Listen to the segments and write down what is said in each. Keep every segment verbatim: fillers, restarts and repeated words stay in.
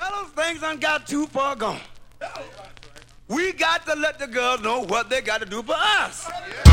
fellas, things done got too far gone. We got to let the girls know what they got to do for us.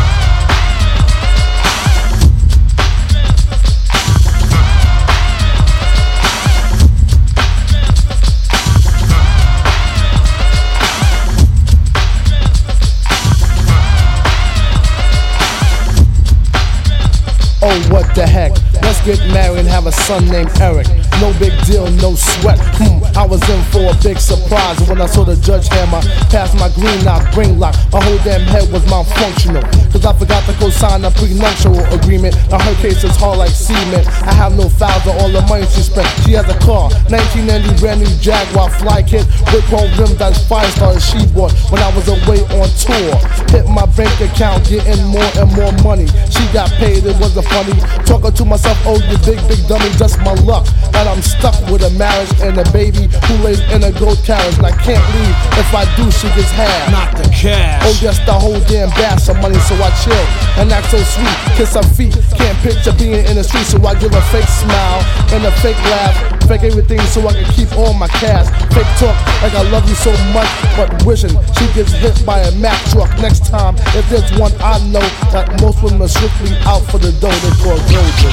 Oh, what the heck? Let's get married and have a son named Eric. No big deal, no sweat. Hmm, I was in for a big surprise when I saw the judge hammer past my green lock, brain lock. My whole damn head was malfunctional, cause I forgot to go sign a prenuptial agreement. Now her case is hard like cement. I have no files of all the money she spent. She has a car, nineteen ninety brand new Jaguar fly kit with chrome rims that's five stars she bought when I was away on tour. Hit my bank account, getting more and more money. She got paid, it wasn't funny. Talking to myself, oh you big, big dummy, just my luck. And I'm stuck with a marriage and a baby who lays in a gold carriage. And I can't leave, if I do she gets half. Not the cash. Oh yes, the whole damn bash of money, so I chill and act so sweet. Kiss her feet, can't picture being in the street, so I give a fake smile and a fake laugh. Fake everything so I can keep all my cash. Fake talk like I love you so much, but wishing she gets hit by a Mack truck. Next time, if there's one I know that most women are strictly out for the dough, they call Golden.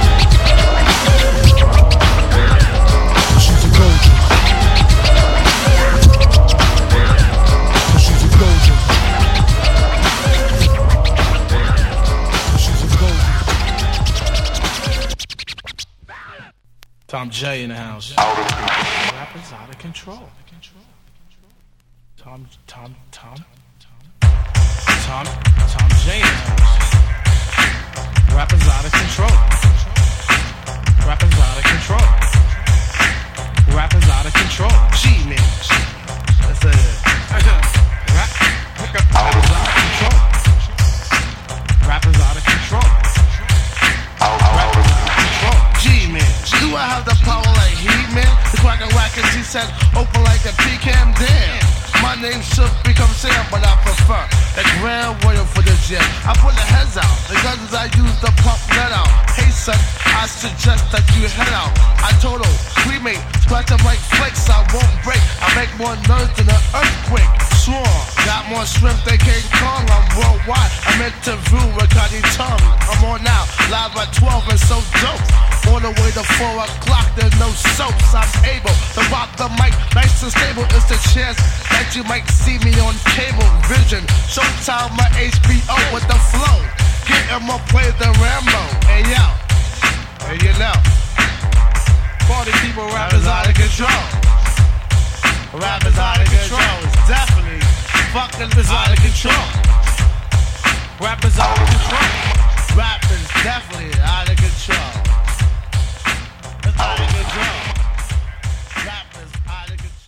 She's a Golden. She's a Golden. She's a Golden. Tom J in the house. Rappers out of control. Tom, Tom, Tom, Tom, Tom J in the house. Rappers out of control. Rappers out of control. Rappers out of control. G-Man. That's it. Rap, rappers out of control. Rappers out of control. Rappers out of control. G-Man. Do I have the power like He-Man? The crack and whack and he said open like a pecan. Damn. My name should become Sam, but I prefer the grand warrior for the gym. I pull the heads out, the guns I use to pump that out. Hey son, I suggest that you head out. I told her, cremate, scratch them like flakes, I won't break. I make more noise than an earthquake. Sworn, got more strength than King Kong. I'm worldwide, I'm interviewed with Connie Tongue. I'm on now, live at twelve and so dope. On the way to four o'clock, there's no soaps. I'm able to rock the mic, nice and stable. It's the chance that you might see me on cable vision. Showtime, my H B O with the flow. Getting more play than Rambo. Hey yo, hey you know, party people, rappers out of control. Rappers out of control. It's definitely fucking is out of control. Rappers out of control. Rappers definitely out of control.